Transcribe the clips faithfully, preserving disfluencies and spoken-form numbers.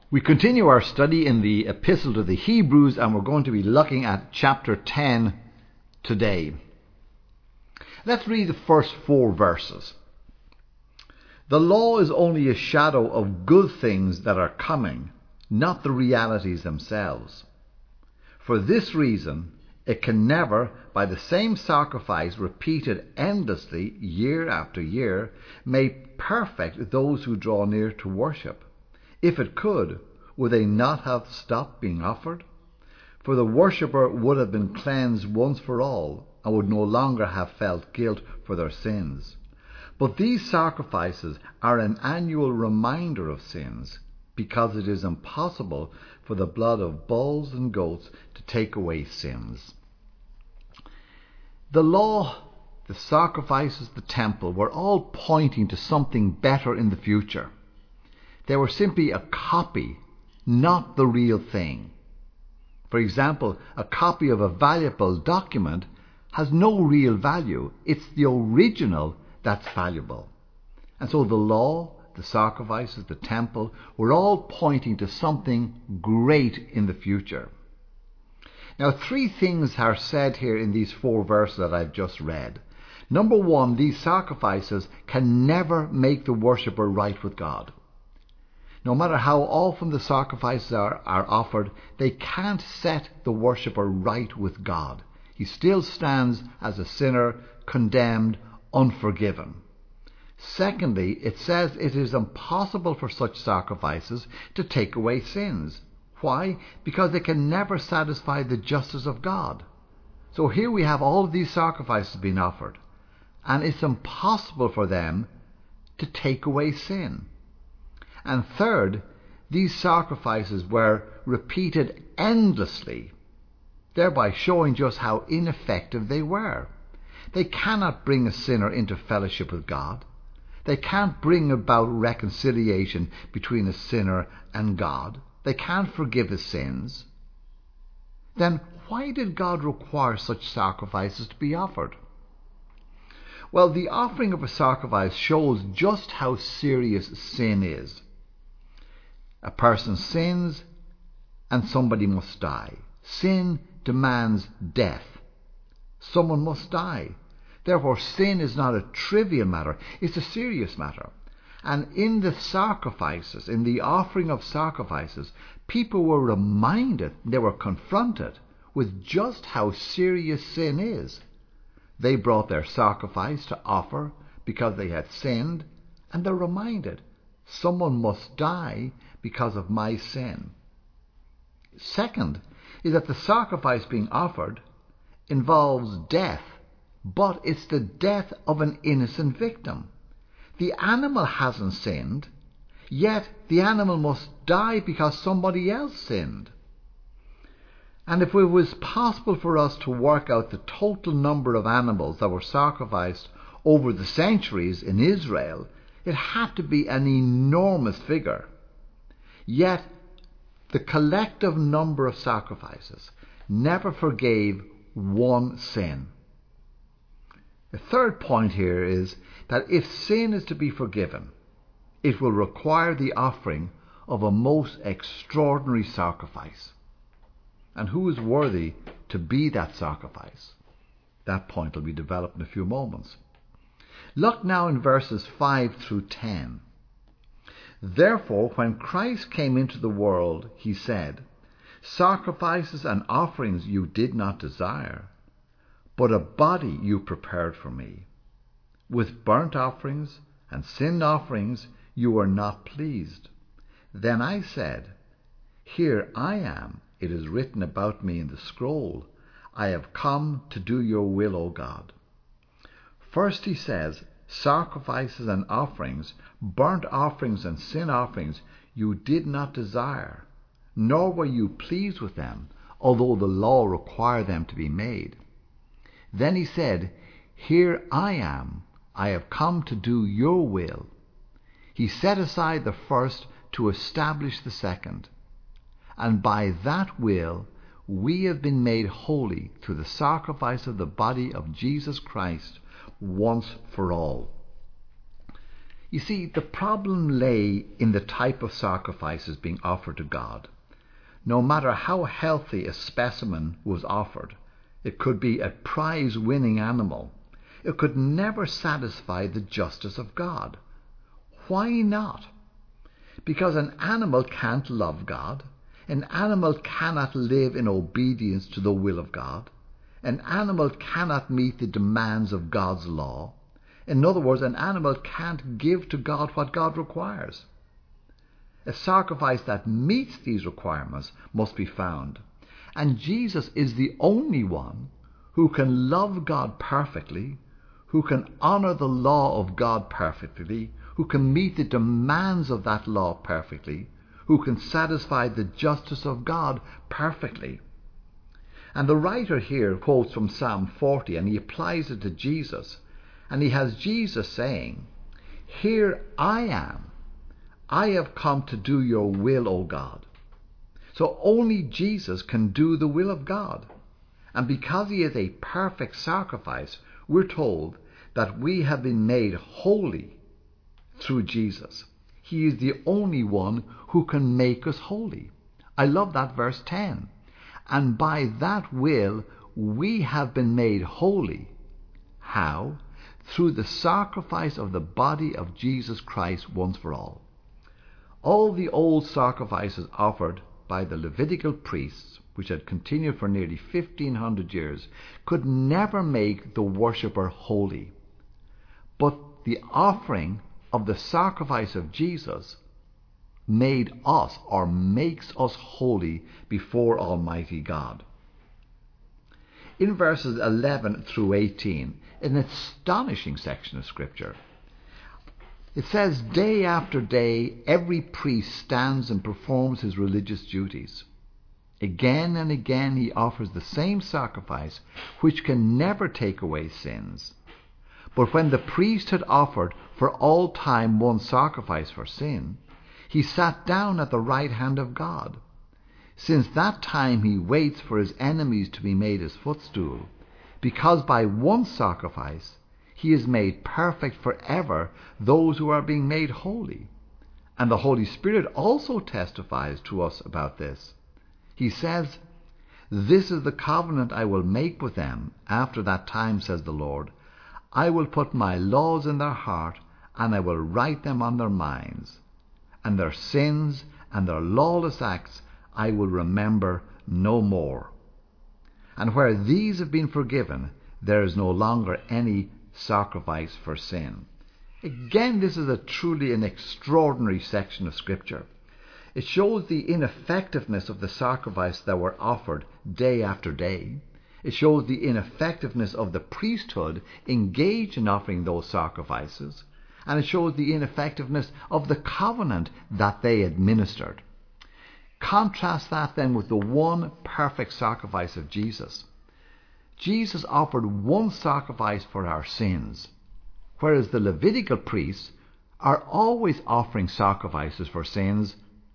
We continue our study in the Epistle to the Hebrews, and we're going to be looking at chapter ten today. Let's read the first four verses. The law is only a shadow of good things that are coming, not the realities themselves. For this reason, it can never, by the same sacrifice repeated endlessly year after year, make perfect those who draw near to worship. If it could, would they not have stopped being offered? For the worshipper would have been cleansed once for all, and would no longer have felt guilt for their sins. But these sacrifices are an annual reminder of sins, because it is impossible for the blood of bulls and goats to take away sins. The law, the sacrifices, the temple were all pointing to something better in the future. They were simply a copy, not the real thing. For example, a copy of a valuable document has no real value. It's the original that's valuable. And so the law, the sacrifices, the temple were all pointing to something great in the future. Now, three things are said here in these four verses that I've just read. Number one, these sacrifices can never make the worshipper right with God. No matter how often the sacrifices are, are offered, they can't set the worshipper right with God. He still stands as a sinner, condemned, unforgiven. Secondly, it says it is impossible for such sacrifices to take away sins. Why? Because they can never satisfy the justice of God. So here we have all of these sacrifices being offered, and it's impossible for them to take away sin. And third, these sacrifices were repeated endlessly, thereby showing just how ineffective they were. They cannot bring a sinner into fellowship with God. They can't bring about reconciliation between a sinner and God. They can't forgive his sins. Then why did God require such sacrifices to be offered? Well, the offering of a sacrifice shows just how serious sin is. A person sins and somebody must die. Sin demands death. Someone must die. Therefore, sin is not a trivial matter. It's a serious matter. And in the sacrifices, in the offering of sacrifices, people were reminded, they were confronted with just how serious sin is. They brought their sacrifice to offer because they had sinned, and they're reminded, someone must die because of my sin. Second is that the sacrifice being offered involves death, but it's the death of an innocent victim. The animal hasn't sinned, yet the animal must die because somebody else sinned. And if it was possible for us to work out the total number of animals that were sacrificed over the centuries in Israel, it had to be an enormous figure. Yet the collective number of sacrifices never forgave one sin. The third point here is that if sin is to be forgiven, it will require the offering of a most extraordinary sacrifice. And who is worthy to be that sacrifice? That point will be developed in a few moments. Look now in verses five through ten. Therefore, when Christ came into the world, he said, sacrifices and offerings you did not desire, but a body you prepared for me. With burnt offerings and sin offerings you were not pleased. Then I said, here I am, it is written about me in the scroll, I have come to do your will, O God. First he says, sacrifices and offerings, burnt offerings and sin offerings you did not desire, nor were you pleased with them, although the law required them to be made. Then he said, here I am, I have come to do your will. He set aside the first to establish the second, and by that will we have been made holy through the sacrifice of the body of Jesus Christ once for all. You see, the problem lay in the type of sacrifices being offered to God. No matter how healthy a specimen was offered, it could be a prize-winning animal, it could never satisfy the justice of God. Why not? Because an animal can't love God. An animal cannot live in obedience to the will of God. An animal cannot meet the demands of God's law. In other words, an animal can't give to God what God requires. A sacrifice that meets these requirements must be found. And Jesus is the only one who can love God perfectly, who can honour the law of God perfectly, who can meet the demands of that law perfectly, who can satisfy the justice of God perfectly. And the writer here quotes from Psalm forty, and he applies it to Jesus. And he has Jesus saying, "Here I am. I have come to do your will, O God." So only Jesus can do the will of God. And because he is a perfect sacrifice, we're told that we have been made holy through Jesus. He is the only one who can make us holy. I love that verse ten. And by that will we have been made holy. How? Through the sacrifice of the body of Jesus Christ once for all. All the old sacrifices offered by the Levitical priests, which had continued for nearly fifteen hundred years, could never make the worshipper holy. But the offering of the sacrifice of Jesus made us, or makes us, holy before Almighty God. In verses eleven through eighteen, an astonishing section of Scripture, it says, "Day after day every priest stands and performs his religious duties. Again and again he offers the same sacrifice, which can never take away sins. But when the priest had offered for all time one sacrifice for sin, he sat down at the right hand of God. Since that time he waits for his enemies to be made his footstool, because by one sacrifice he has made perfect forever those who are being made holy." And the Holy Spirit also testifies to us about this. He says, "This is the covenant I will make with them after that time, says the Lord. I will put my laws in their heart, and I will write them on their minds. And their sins and their lawless acts I will remember no more. And where these have been forgiven, there is no longer any sacrifice for sin." Again, this is a truly an extraordinary section of Scripture. It shows the ineffectiveness of the sacrifices that were offered day after day. It shows the ineffectiveness of the priesthood engaged in offering those sacrifices. And it shows the ineffectiveness of the covenant that they administered. Contrast that then with the one perfect sacrifice of Jesus. Jesus offered one sacrifice for our sins, whereas the Levitical priests are always offering sacrifices for sins,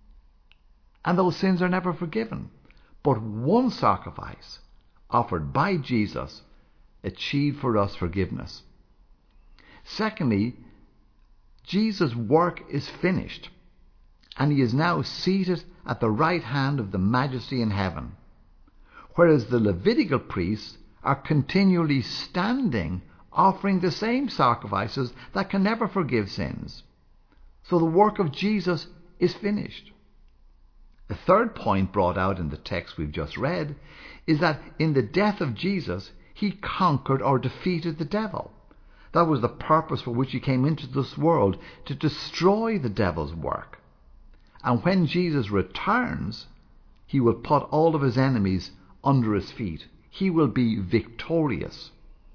and those sins are never forgiven. But one sacrifice offered by Jesus achieved for us forgiveness. Secondly, Jesus' work is finished, and he is now seated at the right hand of the Majesty in heaven, whereas the Levitical priests are continually standing offering the same sacrifices that can never forgive sins. So the work of Jesus is finished. The third point brought out in the text we've just read is that in the death of Jesus, he conquered or defeated the devil. That was the purpose for which he came into this world, to destroy the devil's work. And when Jesus returns, he will put all of his enemies under his feet. He will be victorious.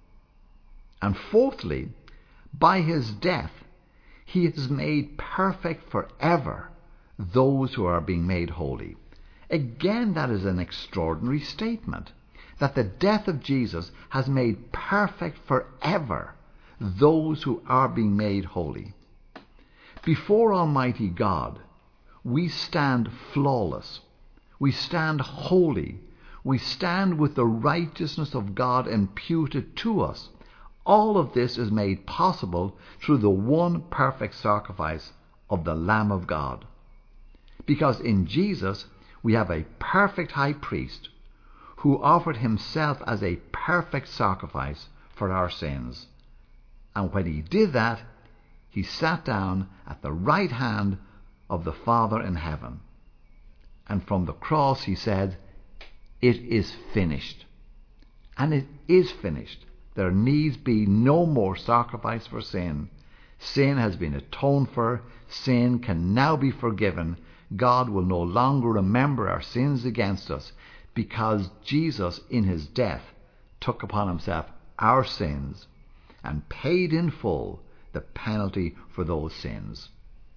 And fourthly, by his death, he has made perfect forever those who are being made holy. Again, that is an extraordinary statement, that the death of Jesus has made perfect forever those who are being made holy. Before Almighty God, we stand flawless. We stand holy. We stand with the righteousness of God imputed to us, All of this is made possible through the one perfect sacrifice of the Lamb of God. Because in Jesus we have a perfect high priest who offered himself as a perfect sacrifice for our sins. And when he did that, he sat down at the right hand of the Father in heaven. And from the cross he said, "It is finished." And it is finished. There needs be no more sacrifice for sin. Sin has been atoned for. Sin can now be forgiven. God will no longer remember our sins against us, because Jesus in his death took upon himself our sins and paid in full the penalty for those sins.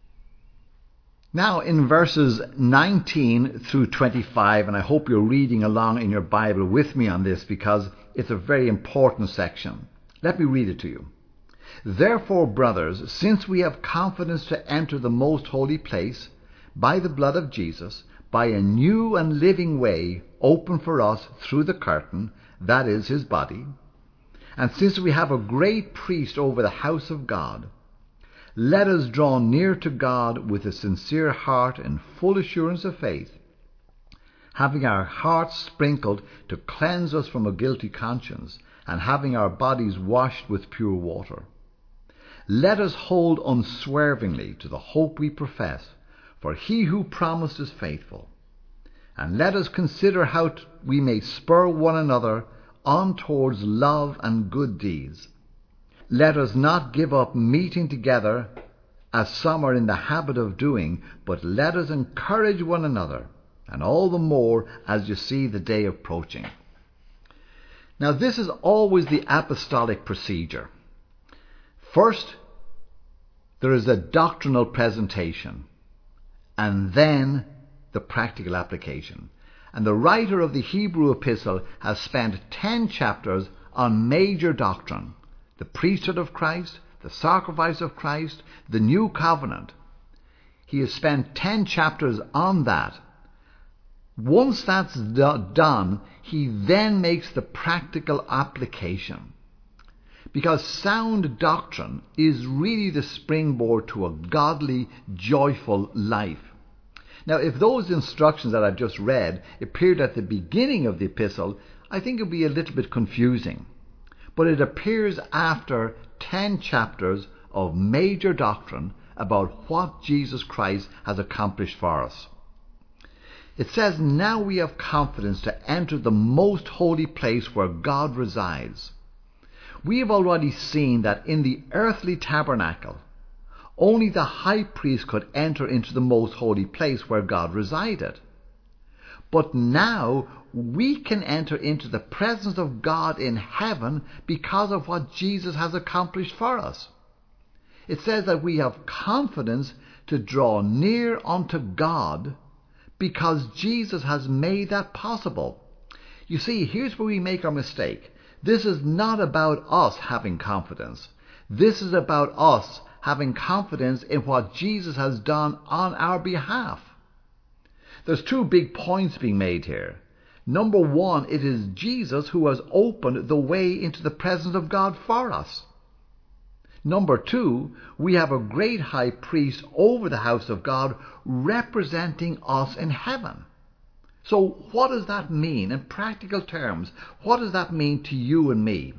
Now in verses nineteen through twenty-five, and I hope you're reading along in your Bible with me on this because it's a very important section. Let me read it to you. "Therefore, brothers, since we have confidence to enter the most holy place by the blood of Jesus, by a new and living way open for us through the curtain, that is his body, and since we have a great priest over the house of God, let us draw near to God with a sincere heart and full assurance of faith, having our hearts sprinkled to cleanse us from a guilty conscience, and having our bodies washed with pure water. Let us hold unswervingly to the hope we profess, for he who promised is faithful. And let us consider how we may spur one another on towards love and good deeds. Let us not give up meeting together, as some are in the habit of doing, but let us encourage one another, and all the more as you see the day approaching." Now this is always the apostolic procedure. First, there is a doctrinal presentation, and then the practical application. And the writer of the Hebrew epistle has spent ten chapters on major doctrine: the priesthood of Christ, the sacrifice of Christ, the new covenant. He has spent ten chapters on that. Once that's do- done, he then makes the practical application. Because sound doctrine is really the springboard to a godly, joyful life. Now, if those instructions that I've just read appeared at the beginning of the epistle, I think it would be a little bit confusing. But it appears after ten chapters of major doctrine about what Jesus Christ has accomplished for us. It says, "Now we have confidence to enter the most holy place where God resides." We have already seen that in the earthly tabernacle, only the high priest could enter into the most holy place where God resided. But now we can enter into the presence of God in heaven because of what Jesus has accomplished for us. It says that we have confidence to draw near unto God because Jesus has made that possible. You see, here's where we make our mistake. This is not about us having confidence. This is about us having confidence in what Jesus has done on our behalf. There's two big points being made here. Number one, it is Jesus who has opened the way into the presence of God for us. Number two, we have a great high priest over the house of God representing us in heaven. So what does that mean in practical terms? What does that mean to you and me?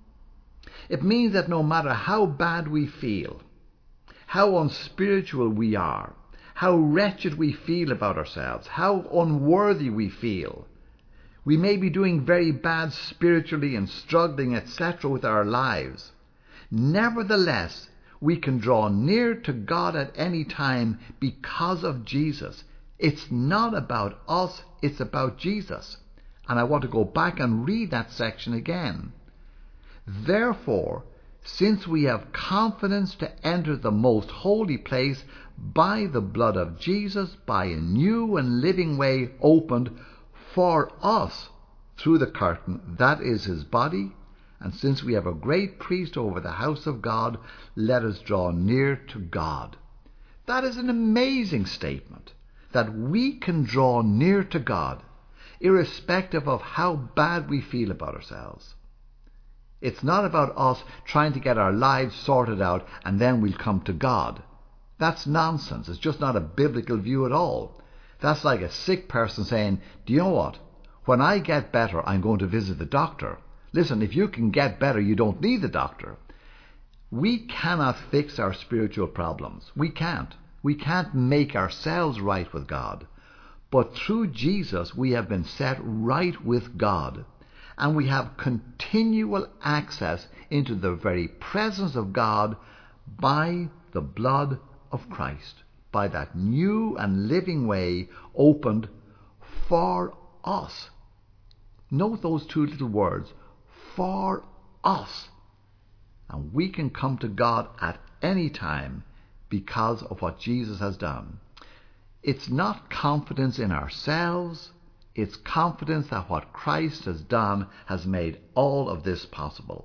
It means that no matter how bad we feel, how unspiritual we are, how wretched we feel about ourselves, how unworthy we feel, we may be doing very bad spiritually and struggling, et cetera with our lives. Nevertheless, we can draw near to God at any time because of Jesus. It's not about us, it's about Jesus. And I want to go back and read that section again. "Therefore, since we have confidence to enter the most holy place by the blood of Jesus, by a new and living way opened for us through the curtain, that is his body, and since we have a great priest over the house of God, let us draw near to God." That is an amazing statement, that we can draw near to God, irrespective of how bad we feel about ourselves. It's not about us trying to get our lives sorted out and then we'll come to God. That's nonsense. It's just not a biblical view at all. That's like a sick person saying, do you know what? When I get better, I'm going to visit the doctor. Listen, if you can get better, you don't need the doctor. We cannot fix our spiritual problems. We can't. We can't make ourselves right with God. But through Jesus, we have been set right with God. And we have continual access into the very presence of God by the blood of Christ, by that new and living way opened for us. Note those two little words, for us. And we can come to God at any time because of what Jesus has done. It's not confidence in ourselves. It's confidence that what Christ has done has made all of this possible.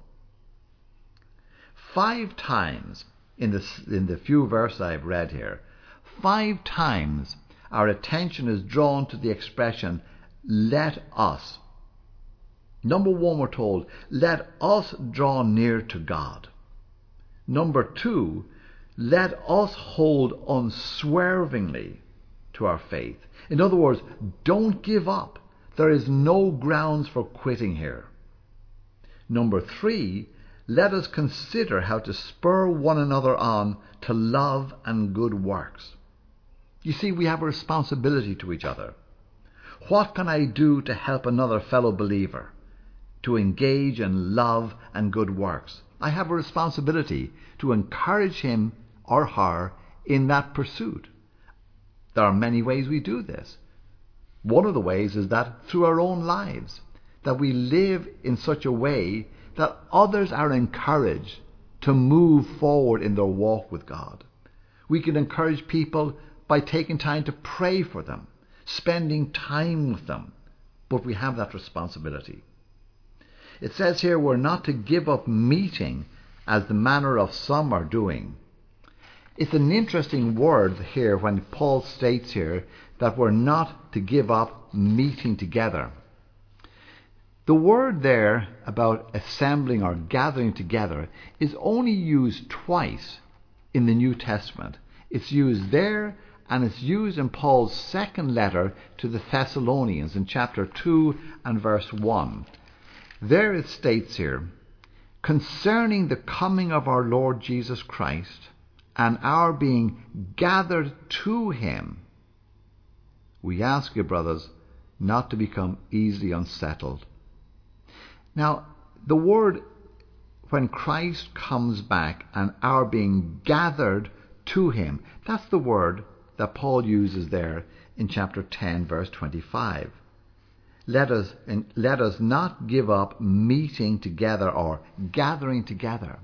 Five times in the, in the few verses I've read here, five times our attention is drawn to the expression, let us. Number one, we're told, let us draw near to God. Number two, let us hold unswervingly to our faith. In other words, don't give up. There is no grounds for quitting here. Number three, let us consider how to spur one another on to love and good works. You see, we have a responsibility to each other. What can I do to help another fellow believer to engage in love and good works? I have a responsibility to encourage him or her in that pursuit. There are many ways we do this. One of the ways is that through our own lives, that we live in such a way that others are encouraged to move forward in their walk with God. We can encourage people by taking time to pray for them, spending time with them, but we have that responsibility. It says here we're not to give up meeting as the manner of some are doing. It's an interesting word here when Paul states here that we're not to give up meeting together. The word there about assembling or gathering together is only used twice in the New Testament. It's used there and it's used in Paul's second letter to the Thessalonians in chapter two and verse one. There it states here, concerning the coming of our Lord Jesus Christ and our being gathered to him, we ask you, brothers, not to become easily unsettled. Now, the word, when Christ comes back and our being gathered to him, that's the word that Paul uses there in chapter ten, verse twenty-five. Let us, let us not give up meeting together or gathering together.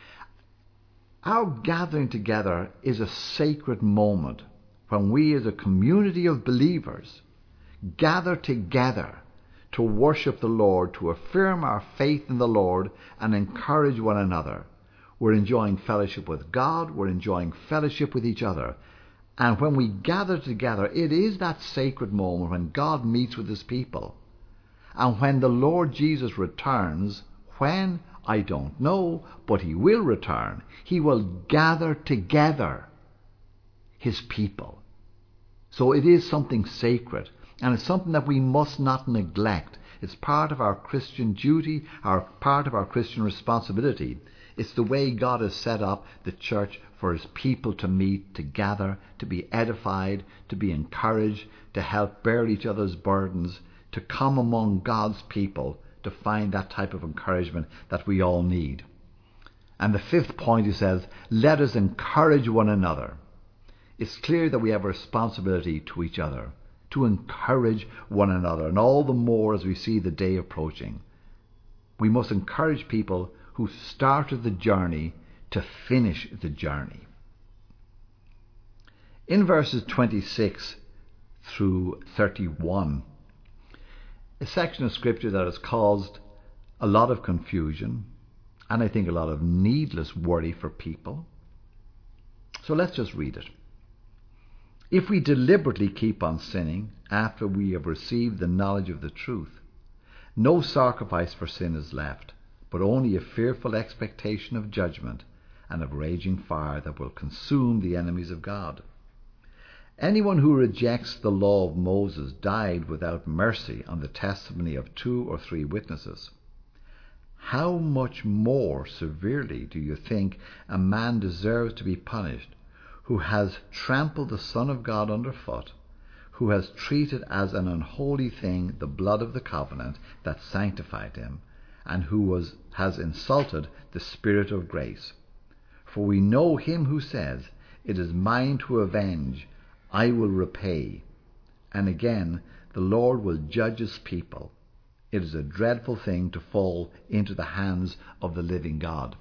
Our gathering together is a sacred moment when we as a community of believers gather together to worship the Lord, to affirm our faith in the Lord and encourage one another. We're enjoying fellowship with God, we're enjoying fellowship with each other. And when we gather together, it is that sacred moment when God meets with his people. And when the Lord Jesus returns, when, I don't know, but he will return, he will gather together his people. So it is something sacred, and it's something that we must not neglect. It's part of our Christian duty, our part of our Christian responsibility. It's the way God has set up the church for his people to meet, to gather, to be edified, to be encouraged, to help bear each other's burdens, to come among God's people, to find that type of encouragement that we all need. And the fifth point, he says, let us encourage one another. It's clear that we have a responsibility to each other, to encourage one another, and all the more as we see the day approaching. We must encourage people who started the journey to finish the journey. In verses twenty-six through thirty-one, a section of scripture that has caused a lot of confusion and I think a lot of needless worry for people. So let's just read it. If we deliberately keep on sinning after we have received the knowledge of the truth, no sacrifice for sin is left, but only a fearful expectation of judgment and of raging fire that will consume the enemies of God. Anyone who rejects the law of Moses died without mercy on the testimony of two or three witnesses. How much more severely do you think a man deserves to be punished who has trampled the Son of God underfoot, who has treated as an unholy thing the blood of the covenant that sanctified him, and who was, has insulted the Spirit of grace? For we know him who says, "It is mine to avenge, I will repay." And again, the Lord will judge his people. It is a dreadful thing to fall into the hands of the living God.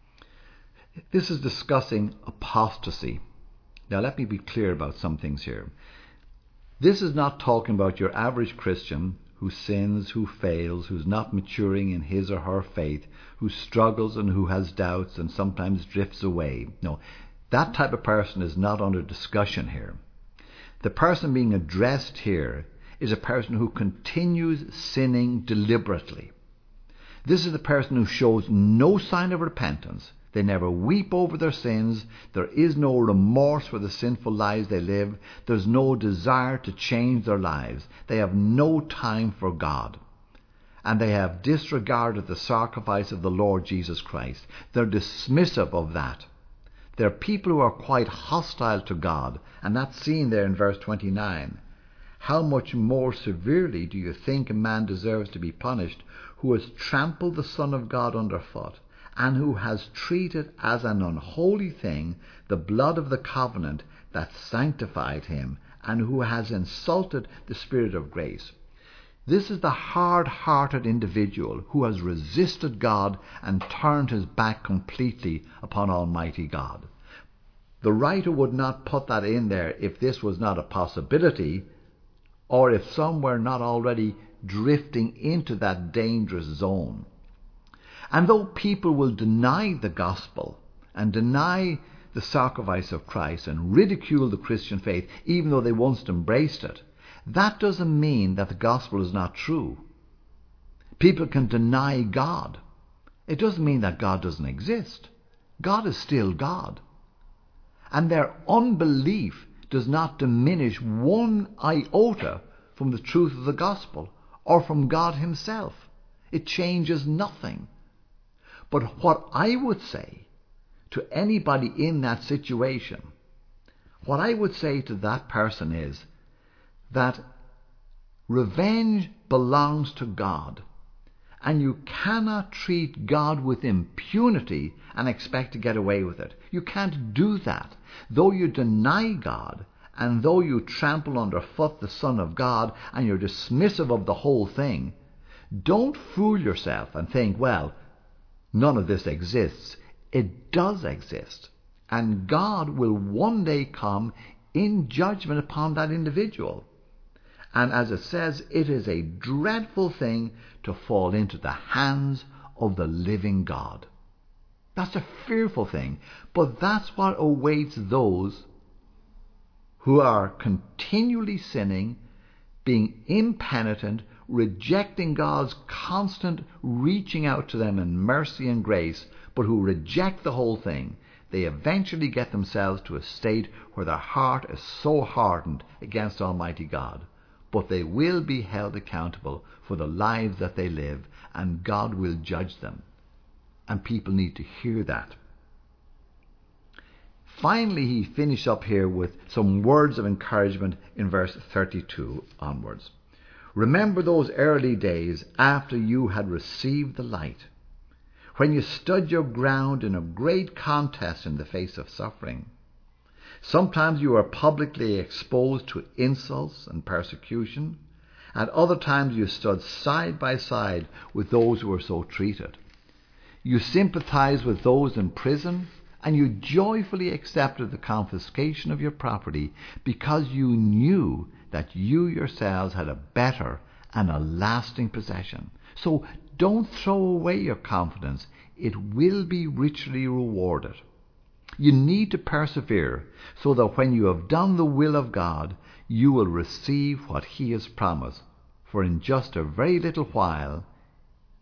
This is discussing apostasy. Now let me be clear about some things here. This is not talking about your average Christian who sins, who fails, who's not maturing in his or her faith, who struggles and who has doubts and sometimes drifts away. No, that type of person is not under discussion here. The person being addressed here is a person who continues sinning deliberately. This is the person who shows no sign of repentance. They never weep over their sins. There is no remorse for the sinful lives they live. There's no desire to change their lives. They have no time for God. And they have disregarded the sacrifice of the Lord Jesus Christ. They're dismissive of that. They're people who are quite hostile to God. And that's seen there in verse twenty-nine. How much more severely do you think a man deserves to be punished who has trampled the Son of God underfoot, and who has treated as an unholy thing the blood of the covenant that sanctified him, and who has insulted the Spirit of grace? This is the hard-hearted individual who has resisted God and turned his back completely upon Almighty God. The writer would not put that in there if this was not a possibility, or if some were not already drifting into that dangerous zone. And though people will deny the gospel and deny the sacrifice of Christ and ridicule the Christian faith, even though they once embraced it, that doesn't mean that the gospel is not true. People can deny God. It doesn't mean that God doesn't exist. God is still God. And their unbelief does not diminish one iota from the truth of the gospel or from God himself. It changes nothing. But what I would say to anybody in that situation, what I would say to that person is that revenge belongs to God, and you cannot treat God with impunity and expect to get away with it. You can't do that. Though you deny God, and though you trample underfoot the Son of God, and you're dismissive of the whole thing, don't fool yourself and think, well, none of this exists. It does exist. And God will one day come in judgment upon that individual. And as it says, it is a dreadful thing to fall into the hands of the living God. That's a fearful thing. But that's what awaits those who are continually sinning, being impenitent, rejecting God's constant reaching out to them in mercy and grace, but who reject the whole thing. They eventually get themselves to a state where their heart is so hardened against Almighty God. But they will be held accountable for the lives that they live, and God will judge them. And people need to hear that. Finally, he finished up here with some words of encouragement in verse thirty-two onwards. Remember those early days after you had received the light, when you stood your ground in a great contest in the face of suffering. Sometimes you were publicly exposed to insults and persecution. At other times you stood side by side with those who were so treated. You sympathized with those in prison, and you joyfully accepted the confiscation of your property because you knew that you yourselves had a better and a lasting possession. So don't throw away your confidence. It will be richly rewarded. You need to persevere so that when you have done the will of God, you will receive what he has promised. For in just a very little while,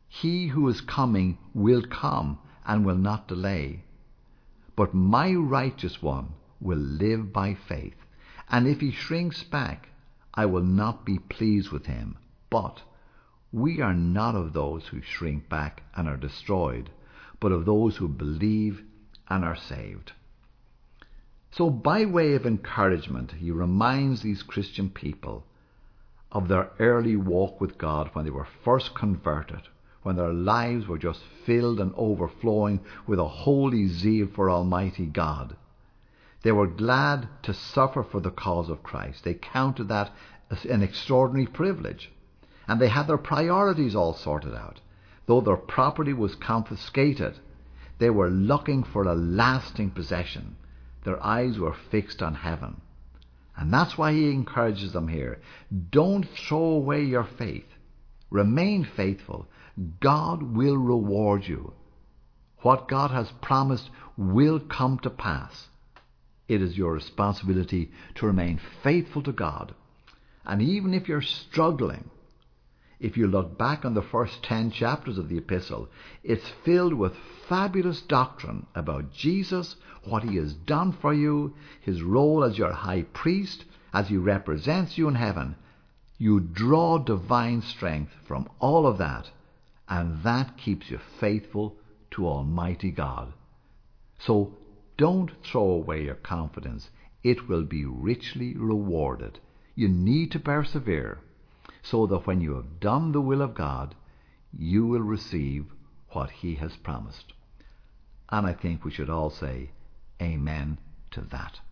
He who is coming will come and will not delay. But my righteous one will live by faith, and if he shrinks back, I will not be pleased with him. But we are not of those who shrink back and are destroyed, but of those who believe and are saved. So by way of encouragement, he reminds these Christian people of their early walk with God when they were first converted, when their lives were just filled and overflowing with a holy zeal for Almighty God. They were glad to suffer for the cause of Christ. They counted that as an extraordinary privilege. And they had their priorities all sorted out. Though their property was confiscated, they were looking for a lasting possession. Their eyes were fixed on heaven. And that's why he encourages them here. Don't throw away your faith. Remain faithful. God will reward you. What God has promised will come to pass. It is your responsibility to remain faithful to God. And even if you're struggling, if you look back on the first ten chapters of the epistle, it's filled with fabulous doctrine about Jesus, what he has done for you, his role as your high priest, as he represents you in heaven. You draw divine strength from all of that, and that keeps you faithful to Almighty God. So don't throw away your confidence. It will be richly rewarded. You need to persevere, so that when you have done the will of God, you will receive what he has promised. And I think we should all say amen to that.